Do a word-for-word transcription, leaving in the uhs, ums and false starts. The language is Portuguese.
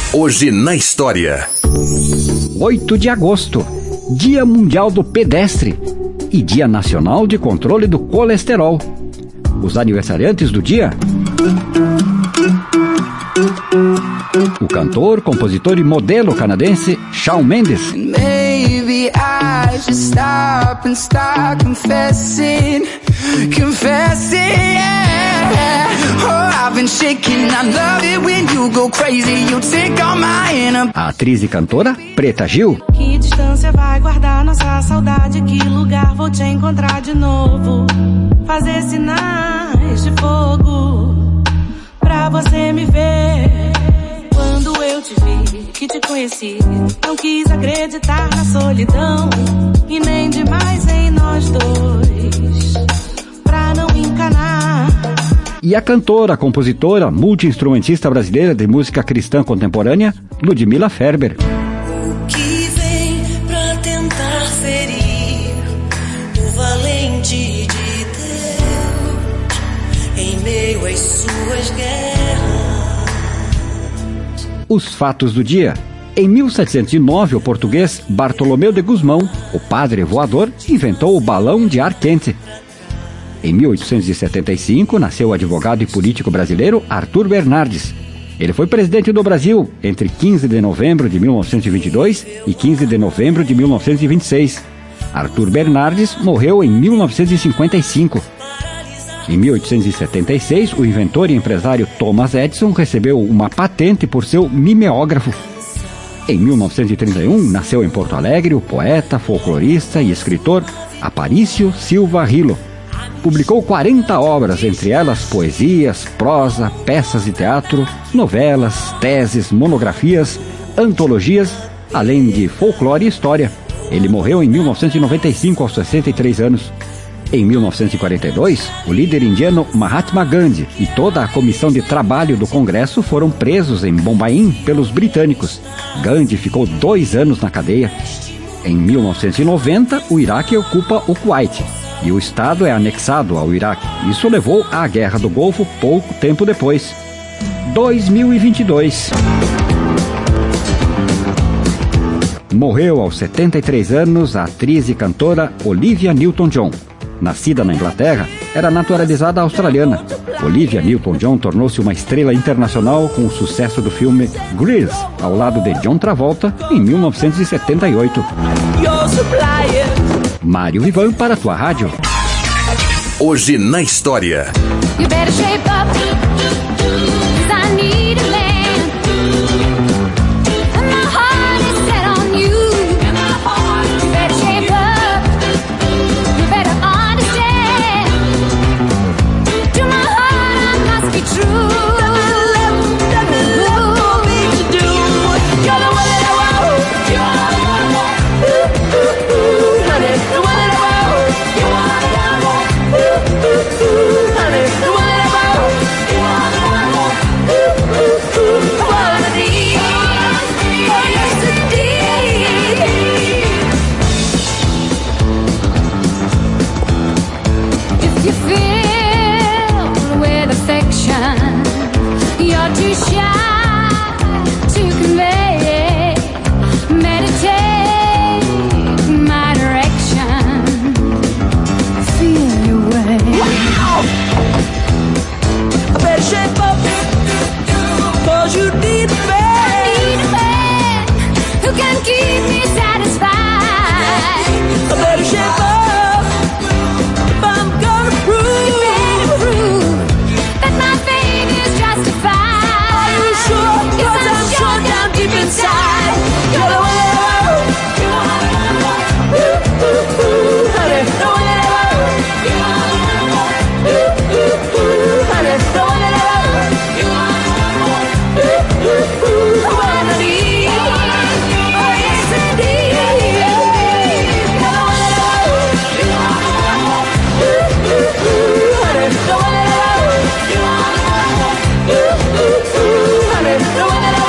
Hoje na história. oito de agosto, Dia Mundial do Pedestre e Dia Nacional de Controle do Colesterol. Os aniversariantes do dia: o cantor, compositor e modelo canadense Shawn Mendes. Maybe I should stop and start confessing, confessing, yeah. Oh, I've been shaking, I love it when you go crazy, you take all my inner. A atriz e cantora Preta Gil. Que distância vai guardar nossa saudade? Que lugar vou te encontrar de novo? Fazer sinais de fogo pra você me ver. Quando eu te vi, que te conheci, não quis acreditar na solidão e nem demais em nós dois, pra não encanar. E a cantora, compositora, multi-instrumentista brasileira de música cristã contemporânea, Ludmila Ferber. O que vem pra tentar ferir o valente de Deus em meio às suas guerras? Os fatos do dia. Em mil setecentos e nove, o português Bartolomeu de Gusmão, o padre voador, inventou o balão de ar quente. Em mil oitocentos e setenta e cinco, nasceu o advogado e político brasileiro Arthur Bernardes. Ele foi presidente do Brasil entre quinze de novembro de mil novecentos e vinte e dois e quinze de novembro de mil novecentos e vinte e seis. Arthur Bernardes morreu em mil novecentos e cinquenta e cinco. Em mil oitocentos e setenta e seis, o inventor e empresário Thomas Edison recebeu uma patente por seu mimeógrafo. Em mil novecentos e trinta e um, nasceu em Porto Alegre o poeta, folclorista e escritor Aparício Silva Rilo. Publicou quarenta obras, entre elas poesias, prosa, peças de teatro, novelas, teses, monografias, antologias, além de folclore e história. Ele morreu em mil novecentos e noventa e cinco, aos sessenta e três anos. Em mil novecentos e quarenta e dois, o líder indiano Mahatma Gandhi e toda a comissão de trabalho do Congresso foram presos em Bombaim pelos britânicos. Gandhi ficou dois anos na cadeia. Em mil novecentos e noventa, o Iraque ocupa o Kuwait e o Estado é anexado ao Iraque. Isso levou à Guerra do Golfo pouco tempo depois. dois mil e vinte e dois. Morreu aos setenta e três anos a atriz e cantora Olivia Newton-John. Nascida na Inglaterra, era naturalizada australiana. Olivia Newton-John tornou-se uma estrela internacional com o sucesso do filme Grease, ao lado de John Travolta, em mil novecentos e setenta e oito. Mário Vivan para a tua rádio. Hoje na história. Honey,